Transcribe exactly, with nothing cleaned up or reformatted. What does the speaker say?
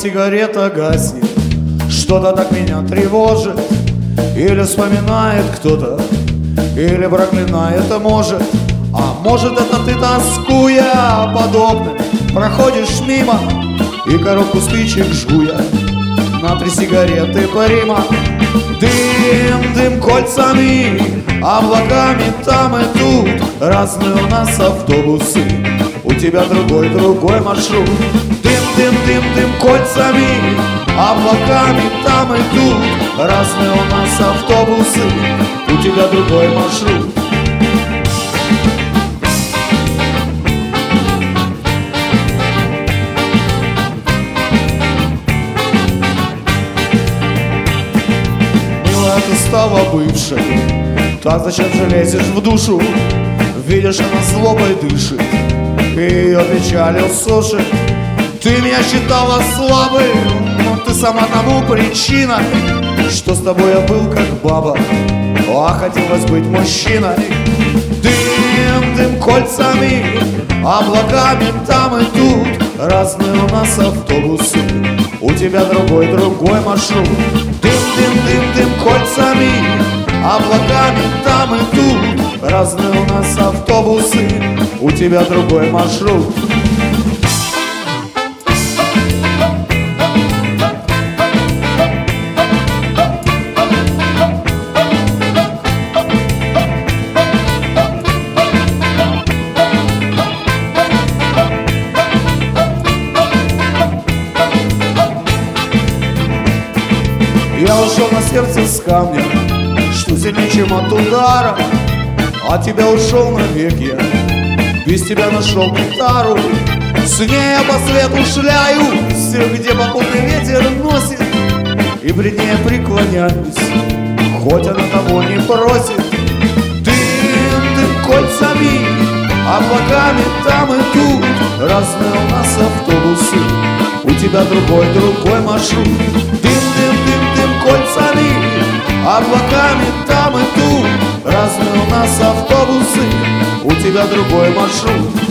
сигарета гаснет, что-то так меня тревожит. Или вспоминает кто-то, или проклинает, а может. А может, это ты, тоскуя под окнами, проходишь мимо, и коробку спичек жгу я на три сигареты парима. Дым, дым кольцами, облаками там и тут. Разные у нас автобусы, у тебя другой, другой маршрут. Дым, дым, дым, дым кольцами, облаками там и тут. Разные у нас автобусы, у тебя другой маршрут. Ты стала бывшей, так зачем же лезешь в душу? Видишь, она злобой дышит, и ее печалью сушит. Ты меня считала слабым, но ты сама тому причина, что с тобой я был как баба, а хотелось быть мужчиной. Дым, дым кольцами, облаками там и тут. Разные у нас автобусы, у тебя другой, другой маршрут. Дым, дым, дым, дым кольцами, облаками там и тут. Разные у нас автобусы, у тебя другой маршрут. Я ушел на сердце с камня, что сильнее, чем от удара. От тебя ушел навек я, без тебя нашел гитару. С ней я по свету шляюсь, где попутный ветер носит, и пред ней преклоняюсь, хоть она того не просит. Дым, дым кольцами, облаками там и тут. Разные у нас автобусы, у тебя другой, другой маршрут. Дым, дым, дым, дым кольцами, облаками там и тут. Разные у нас автобусы, у тебя другой маршрут.